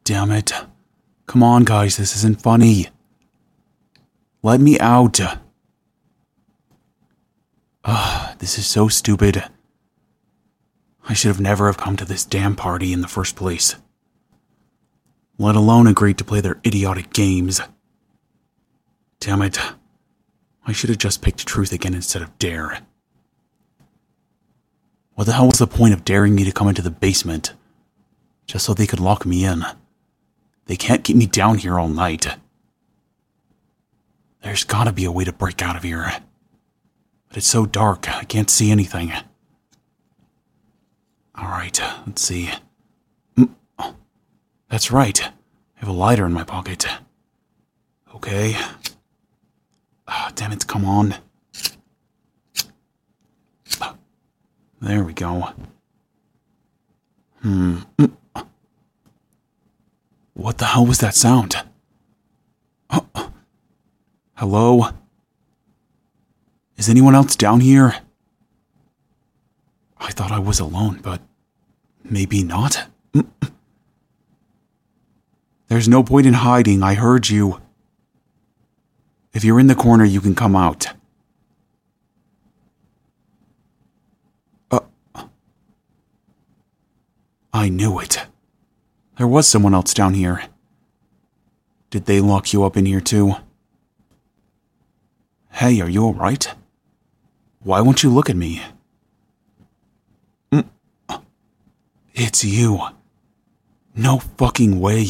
Damn it. Come on, guys, this isn't funny. Let me out. This is so stupid. I should have never have come to this damn party in the first place. Let alone agreed to play their idiotic games. Damn it. I should have just picked truth again instead of dare. What the hell was the point of daring me to come into the basement? Just so they could lock me in. They can't keep me down here all night. There's gotta be a way to break out of here. But it's so dark, I can't see anything. Alright, let's see. That's right. I have a lighter in my pocket. Okay. Damn it, come on. There we go. What the hell was that sound? Hello? Is anyone else down here? I thought I was alone, but maybe not. There's no point in hiding, I heard you. If you're in the corner, you can come out. I knew it. There was someone else down here. Did they lock you up in here too? Hey, are you alright? Why won't you look at me? It's you. No fucking way.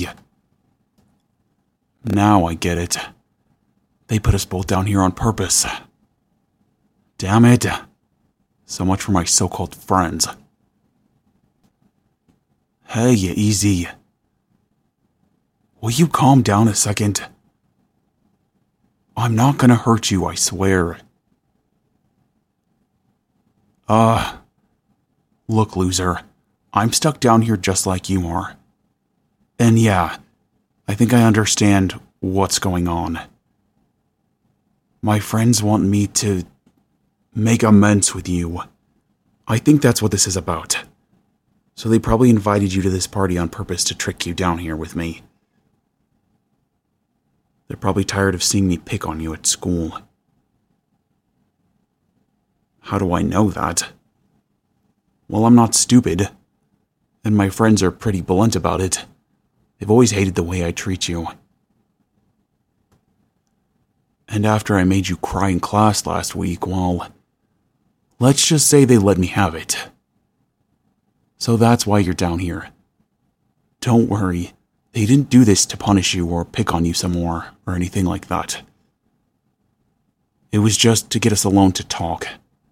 Now I get it. They put us both down here on purpose. Damn it. So much for my so-called friends. Hey, easy. Will you calm down a second? I'm not gonna hurt you, I swear. Look, loser. I'm stuck down here just like you are. And yeah, I think I understand what's going on. My friends want me to make amends with you. I think that's what this is about. So they probably invited you to this party on purpose to trick you down here with me. They're probably tired of seeing me pick on you at school. How do I know that? Well, I'm not stupid. And my friends are pretty blunt about it. They've always hated the way I treat you. And after I made you cry in class last week, well, let's just say they let me have it. So that's why you're down here. Don't worry, they didn't do this to punish you or pick on you some more or anything like that. It was just to get us alone to talk.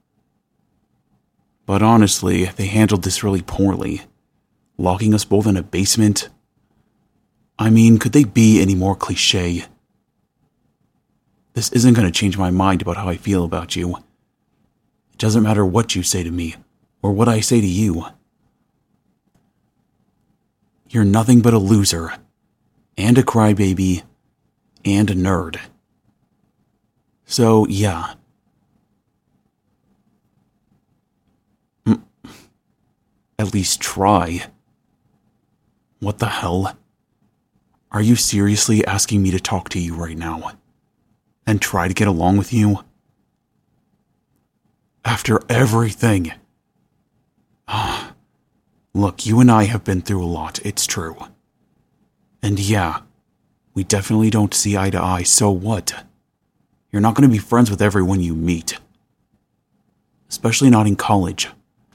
But honestly, they handled this really poorly. Locking us both in a basement. I mean, could they be any more cliché? This isn't going to change my mind about how I feel about you. It doesn't matter what you say to me or what I say to you. You're nothing but a loser, and a crybaby, and a nerd. So, yeah. At least try. What the hell? Are you seriously asking me to talk to you right now? And try to get along with you? After everything. Look, you and I have been through a lot, it's true. And yeah, we definitely don't see eye to eye, so what? You're not going to be friends with everyone you meet. Especially not in college.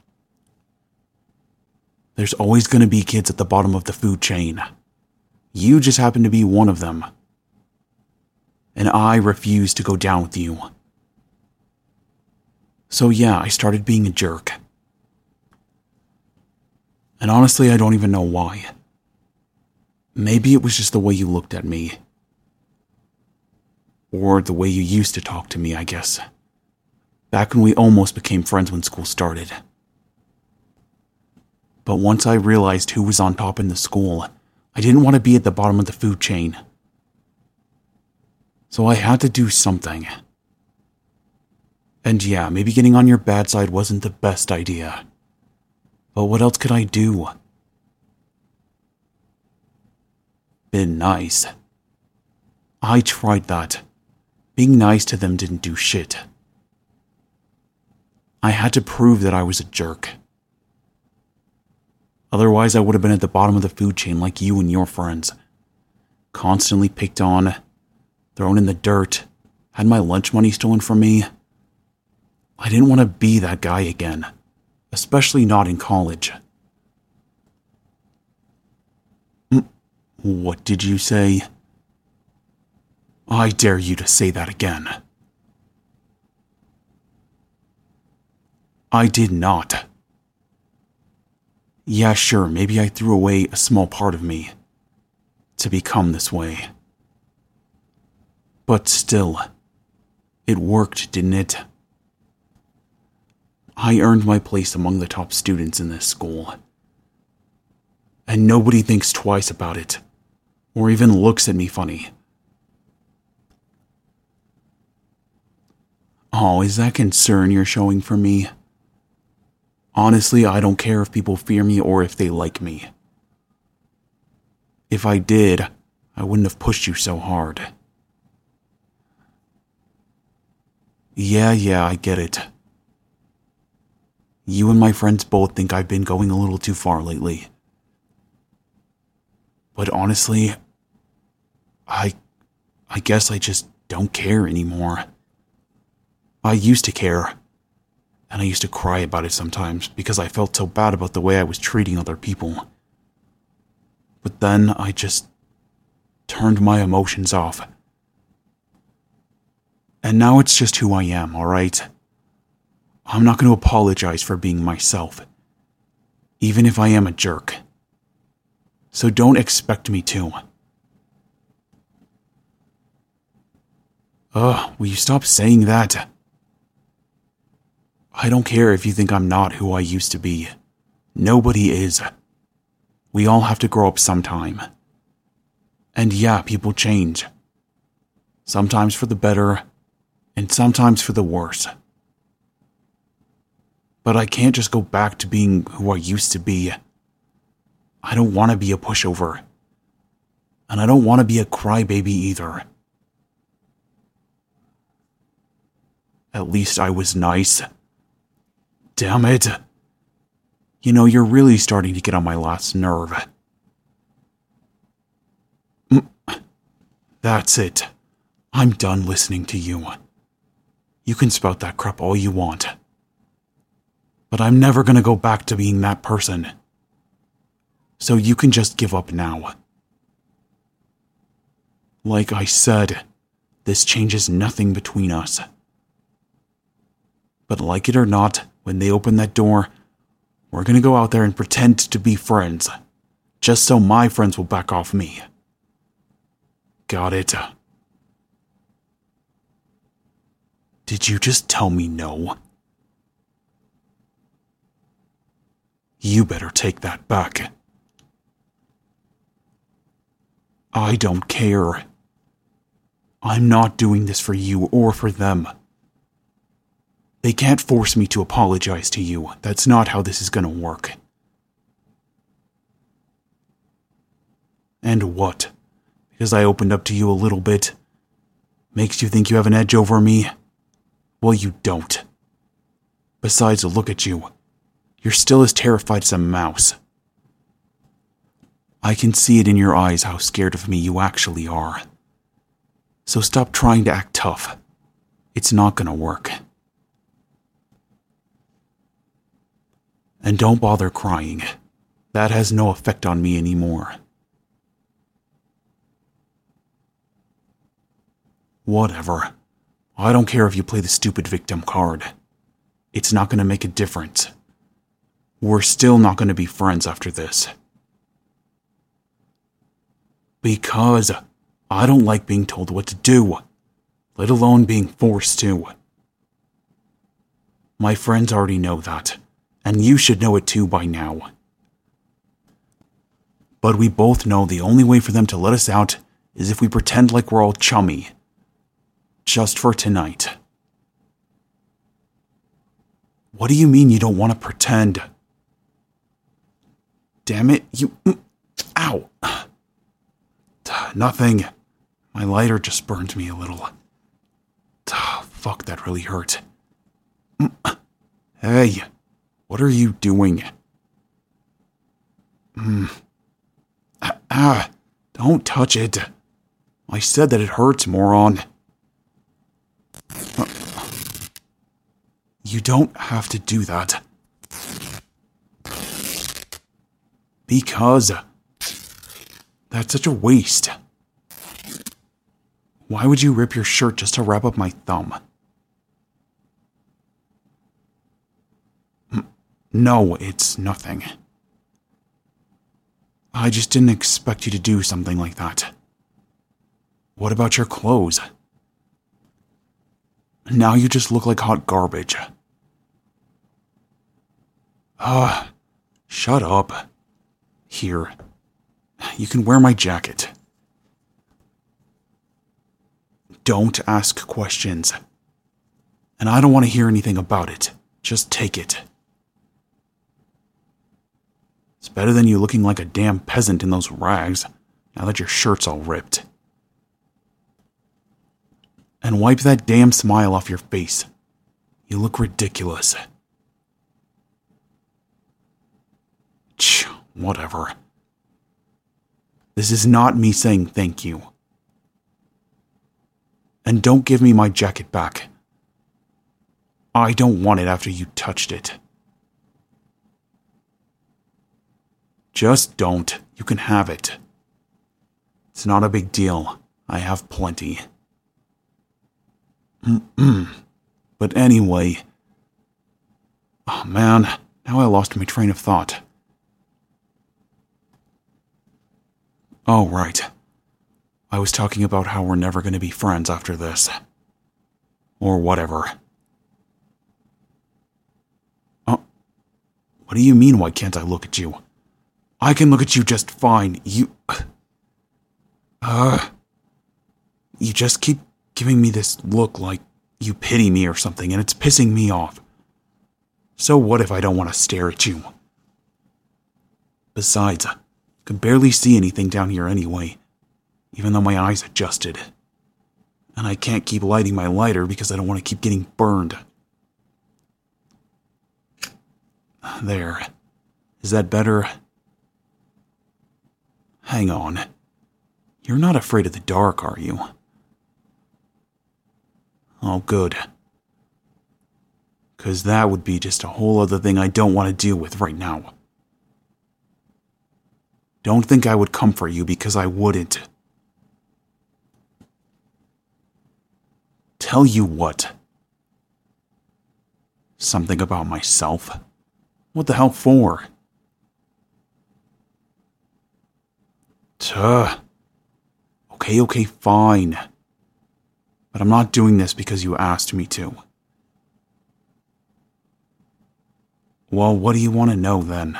There's always going to be kids at the bottom of the food chain. You just happen to be one of them. And I refuse to go down with you. So yeah, I started being a jerk. And honestly, I don't even know why. Maybe it was just the way you looked at me. Or the way you used to talk to me, I guess. Back when we almost became friends when school started. But once I realized who was on top in the school, I didn't want to be at the bottom of the food chain. So I had to do something. And yeah, maybe getting on your bad side wasn't the best idea. But what else could I do? been nice. I tried that. Being nice to them didn't do shit. I had to prove that I was a jerk. Otherwise, I would have been at the bottom of the food chain like you and your friends. Constantly picked on, thrown in the dirt, had my lunch money stolen from me. I didn't want to be that guy again, especially not in college. What did you say? I dare you to say that again. I did not. Yeah, sure, maybe I threw away a small part of me to become this way. But still, it worked, didn't it? I earned my place among the top students in this school. And nobody thinks twice about it, or even looks at me funny. Oh, is that concern you're showing for me? Honestly, I don't care if people fear me or if they like me. If I did, I wouldn't have pushed you so hard. Yeah, I get it. You and my friends both think I've been going a little too far lately. But honestly, I guess I just don't care anymore. I used to care, and I used to cry about it sometimes because I felt so bad about the way I was treating other people. But then I just turned my emotions off. And now it's just who I am, alright? I'm not going to apologize for being myself, even if I am a jerk. So don't expect me to. Will you stop saying that? I don't care if you think I'm not who I used to be. Nobody is. We all have to grow up sometime. And yeah, people change. Sometimes for the better, and sometimes for the worse. But I can't just go back to being who I used to be. I don't want to be a pushover. And I don't want to be a crybaby either. At least I was nice. Damn it. You know, you're really starting to get on my last nerve. That's it. I'm done listening to you. You can spout that crap all you want. But I'm never gonna go back to being that person. So you can just give up now. Like I said, this changes nothing between us. But like it or not, when they open that door, we're gonna go out there and pretend to be friends, just so my friends will back off me. Got it? Did you just tell me no? You better take that back. I don't care. I'm not doing this for you or for them. They can't force me to apologize to you. That's not how this is gonna work. And what? Because I opened up to you a little bit, makes you think you have an edge over me? Well, you don't. Besides, look at you. You're still as terrified as a mouse. I can see it in your eyes how scared of me you actually are. So stop trying to act tough. It's not gonna work. And don't bother crying. That has no effect on me anymore. Whatever. I don't care if you play the stupid victim card. It's not gonna make a difference. We're still not gonna be friends after this. Because I don't like being told what to do, let alone being forced to. My friends already know that, and you should know it too by now. But we both know the only way for them to let us out is if we pretend like we're all chummy. Just for tonight. What do you mean you don't want to pretend? Damn it, you... Ow. Nothing. My lighter just burned me a little. Fuck, that really hurt. Hey, what are you doing? Don't touch it. I said that it hurts, moron. You don't have to do that. Because that's such a waste. Why would you rip your shirt just to wrap up my thumb? No, it's nothing. I just didn't expect you to do something like that. What about your clothes? Now you just look like hot garbage. Shut up. Here, you can wear my jacket. Don't ask questions. And I don't want to hear anything about it. Just take it. It's better than you looking like a damn peasant in those rags, now that your shirt's all ripped. And wipe that damn smile off your face. You look ridiculous. Whatever. This is not me saying thank you. And don't give me my jacket back. I don't want it after you touched it. Just don't. You can have it. It's not a big deal. I have plenty. But anyway... Oh man, now I lost my train of thought. Oh, right. I was talking about how we're never going to be friends after this. Or whatever. What do you mean, why can't I look at you? I can look at you just fine. You just keep giving me this look like you pity me or something, and it's pissing me off. So what if I don't want to stare at you? Besides, I can barely see anything down here anyway, even though my eyes adjusted. And I can't keep lighting my lighter because I don't want to keep getting burned. There. Is that better? Hang on. You're not afraid of the dark, are you? Oh, good. 'Cause that would be just a whole other thing I don't want to deal with right now. Don't think I would comfort you, because I wouldn't. Tell you what. Something about myself? What the hell for? Okay, fine. But I'm not doing this because you asked me to. Well, what do you want to know then?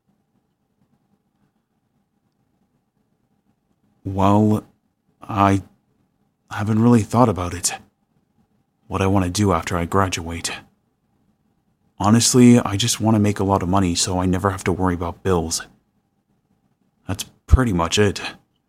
Well, I haven't really thought about it. What I want to do after I graduate. Honestly, I just want to make a lot of money so I never have to worry about bills. That's pretty much it.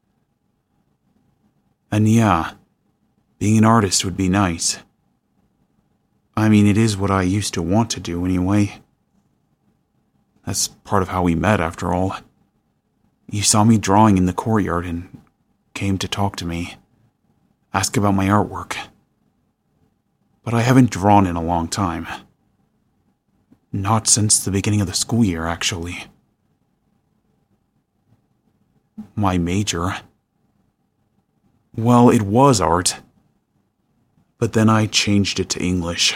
And yeah, being an artist would be nice. I mean, it is what I used to want to do anyway. That's part of how we met, after all. You saw me drawing in the courtyard and came to talk to me, ask about my artwork. But I haven't drawn in a long time. Not since the beginning of the school year, actually. My major... Well, it was art. But then I changed it to English.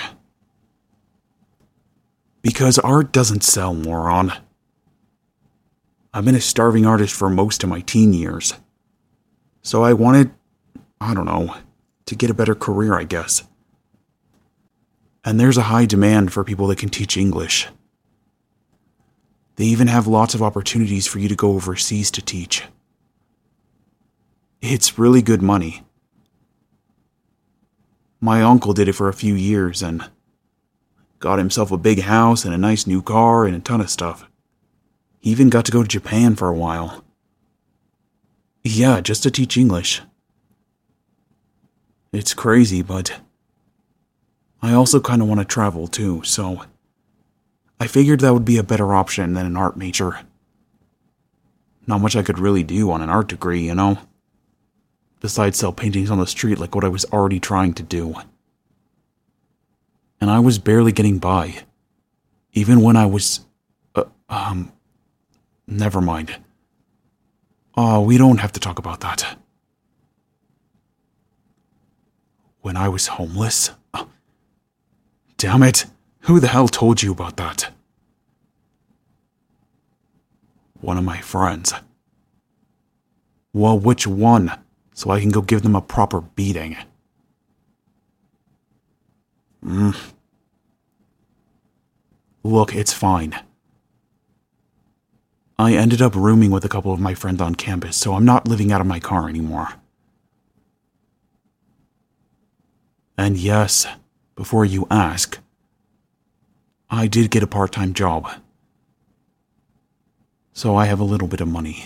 Because art doesn't sell, moron. I've been a starving artist for most of my teen years. So I wanted, to get a better career, I guess. And there's a high demand for people that can teach English. They even have lots of opportunities for you to go overseas to teach. It's really good money. My uncle did it for a few years and got himself a big house and a nice new car and a ton of stuff. He even got to go to Japan for a while. Yeah, just to teach English. It's crazy, but I also kind of want to travel too, so I figured that would be a better option than an art major. Not much I could really do on an art degree, you know? Besides sell paintings on the street like what I was already trying to do. And I was barely getting by. Even when I was... Never mind. We don't have to talk about that. When I was homeless? Damn it! Who the hell told you about that? One of my friends. Well, which one? So I can go give them a proper beating. Look, it's fine. I ended up rooming with a couple of my friends on campus, so I'm not living out of my car anymore. And yes, before you ask, I did get a part-time job. So I have a little bit of money.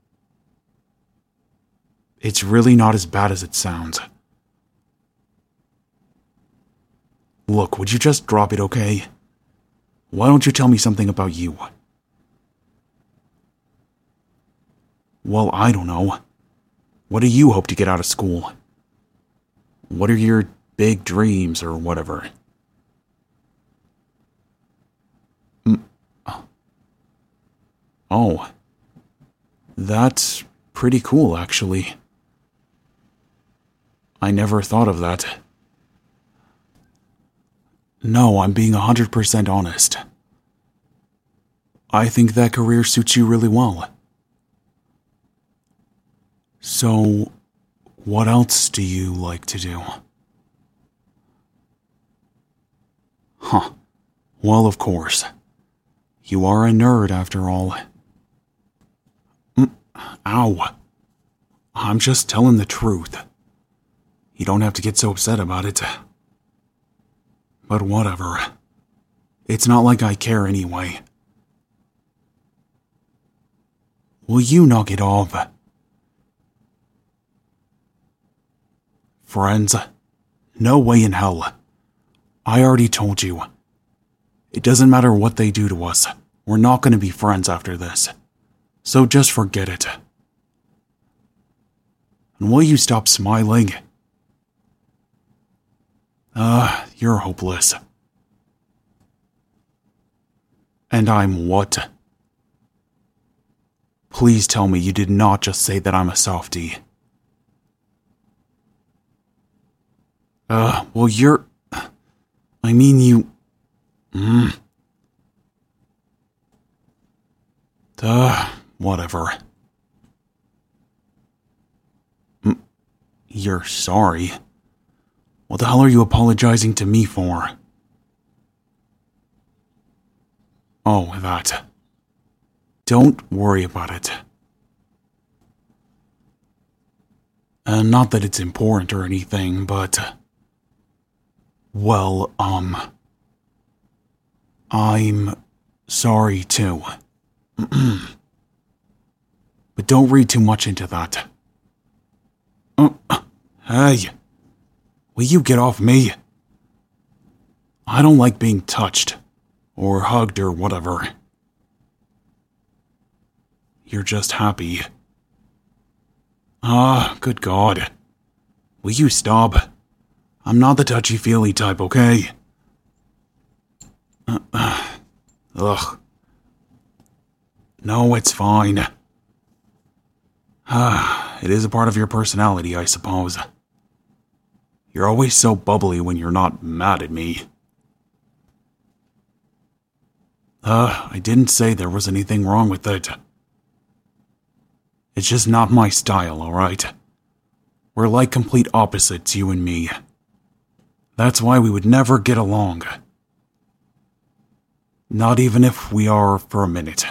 It's really not as bad as it sounds. Look, would you just drop it, okay? Why don't you tell me something about you? Well, I don't know. What do you hope to get out of school? What are your big dreams or whatever? Oh. That's pretty cool, actually. I never thought of that. No, I'm being 100% honest. I think that career suits you really well. So, what else do you like to do? Huh. Well, of course. You are a nerd after all. Ow. I'm just telling the truth. You don't have to get so upset about it. But whatever. It's not like I care anyway. Will you knock it off? Friends? No way in hell. I already told you. It doesn't matter what they do to us. We're not going to be friends after this. So just forget it. And will you stop smiling? You're hopeless. And I'm what? Please tell me you did not just say that I'm a softie. Well you're... I mean you... Whatever. You're sorry? What the hell are you apologizing to me for? Oh, that. Don't worry about it. Not that it's important or anything, but... Well, I'm sorry too. But don't read too much into that. Hey, will you get off me? I don't like being touched, or hugged or whatever. You're just happy. Good God. Will you stop? I'm not the touchy-feely type, okay? Ugh. No, it's fine. It is a part of your personality, I suppose. You're always so bubbly when you're not mad at me. I didn't say there was anything wrong with it. It's just not my style, alright? We're like complete opposites, you and me. That's why we would never get along. Not even if we are for a minute.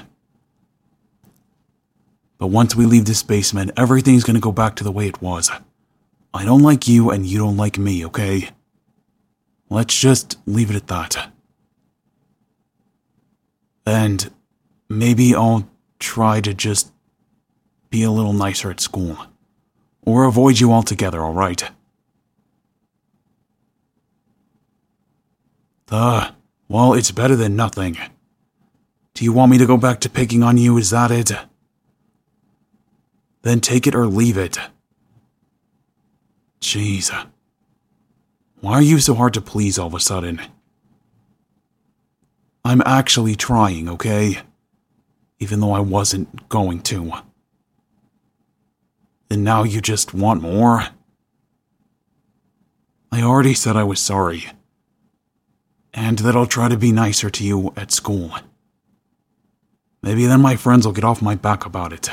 But once we leave this basement, everything's gonna go back to the way it was. I don't like you and you don't like me, okay? Let's just leave it at that. And maybe I'll try to just be a little nicer at school. Or avoid you altogether, alright? Well, it's better than nothing. Do you want me to go back to picking on you, is that it? Then take it or leave it. Jeez. Why are you so hard to please all of a sudden? I'm actually trying, okay? Even though I wasn't going to. And now you just want more? I already said I was sorry. And that I'll try to be nicer to you at school. Maybe then my friends will get off my back about it.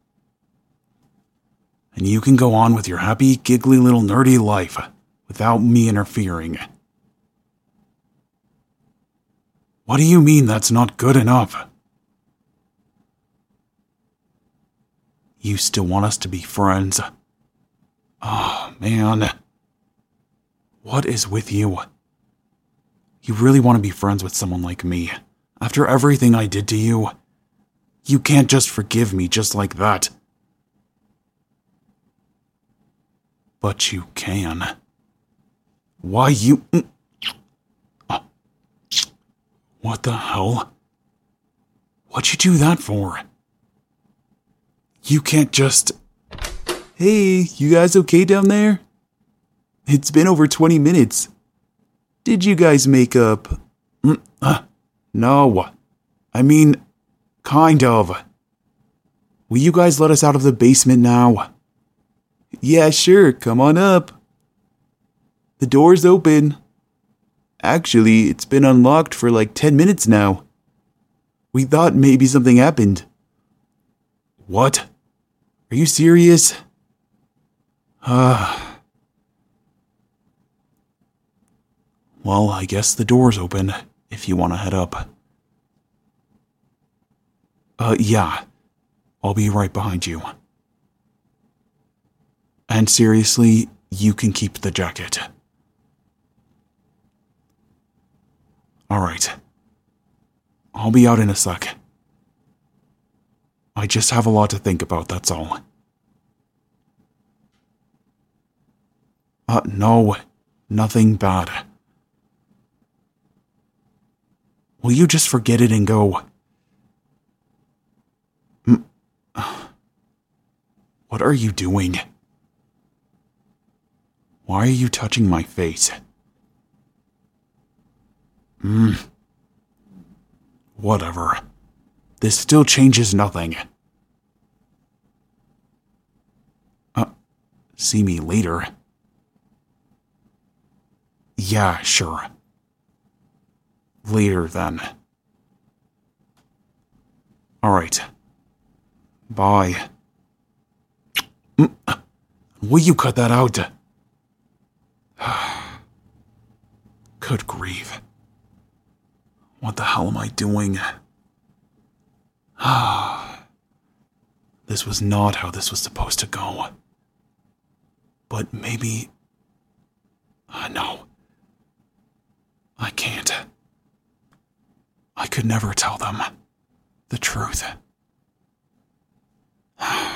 And you can go on with your happy, giggly little nerdy life without me interfering. What do you mean that's not good enough? You still want us to be friends? Oh, man. What is with you? You really want to be friends with someone like me? After everything I did to you? You can't just forgive me just like that. But you can. Why you... What the hell? What'd you do that for? You can't just... Hey, you guys okay down there? It's been over 20 minutes. Did you guys make up? No. I mean, kind of. Will you guys let us out of the basement now? Yeah, sure, come on up. The door's open. Actually, it's been unlocked for like 10 minutes now. We thought maybe something happened. What? Are you serious? Well, I guess the door's open, if you want to head up. Yeah. I'll be right behind you. And seriously, you can keep the jacket. Alright. I'll be out in a sec. I just have a lot to think about, that's all. No. Nothing bad. Will you just forget it and go? What are you doing? Why are you touching my face? Whatever. This still changes nothing. See me later. Yeah, sure. Later, then. Alright. Bye. Will you cut that out? Good grief. What the hell am I doing? This was not how this was supposed to go. But maybe... no. I can't. I could never tell them the truth.